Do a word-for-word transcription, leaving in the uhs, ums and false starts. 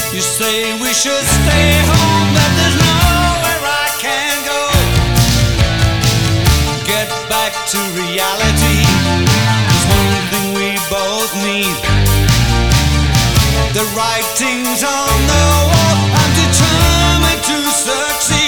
You say we should stay home, but there's nowhere I can go. Get back to reality. There's one thing we both need. The writing's on the wall. I'm determined to succeed.